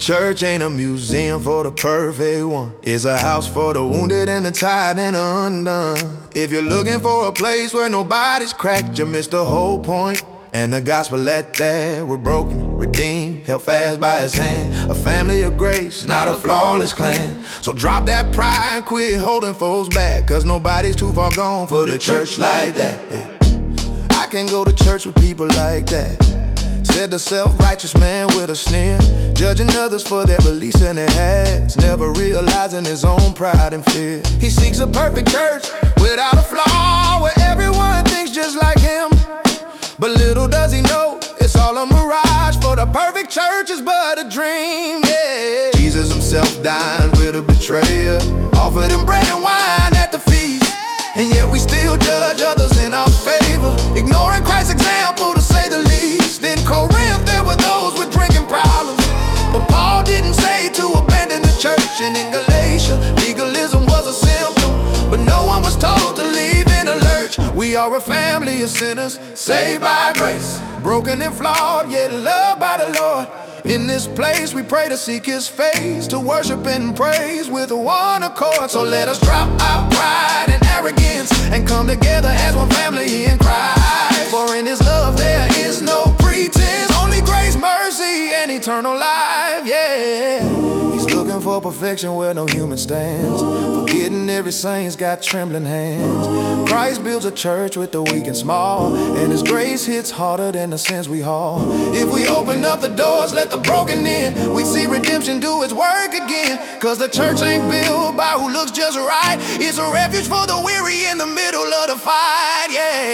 Church ain't a museum for the perfect one. It's a house for the wounded and the tired and the undone. If you're looking for a place where nobody's cracked, you missed the whole point. And the gospel at that, we're broken, redeemed, held fast by his hand. A family of grace, not a flawless clan. So drop that pride and quit holding folks back, cause nobody's too far gone for the church like that. I can go to church with people like that, said the self-righteous man with a sneer, judging others for their beliefs and their acts, never realizing his own pride and fear. He seeks a perfect church without a flaw, where everyone thinks just like him. But little does he know, it's all a mirage, for the perfect church is but a dream, yeah. Jesus himself dined with a betrayer, offered him bread and wine at the feast, and yet we still judge others in our favor, ignoring Christ's example to say the least. In Corinth there were those with drinking problems, but Paul didn't say to abandon the church. And in Galatia, legalism was a symptom, but no one was told to leave in a lurch. We are a family of sinners, saved by grace, broken and flawed, yet loved by the Lord. In this place we pray to seek his face, to worship and praise with one accord. So let us drop our pride and arrogance, and come together as one family in Christ. For in his love there is no pretense, only grace, mercy, and eternal life, yeah. He's looking for perfection where no human stands, forgetting every saint's got trembling hands. Christ builds a church with the weak and small, and his grace hits harder than the sins we haul. If we open up the doors, let the broken in, we see redemption do its work again. Cause the church ain't built by who looks just right, it's a refuge for the weary in the middle of the fight,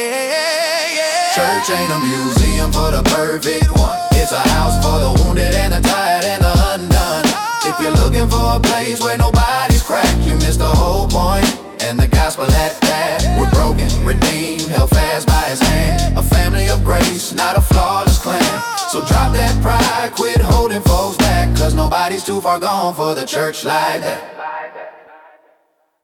yeah. Church ain't a museum for the perfect one, it's a house for the wounded and the tired and the undone. If you're looking for a place where nobody's cracked, you missed the whole point. And the gospel at that, we're broken, redeemed, held fast by his hand. A family of grace, not a flawless clan. So drop that pride, quit holding folks back, cause nobody's too far gone for the church like that.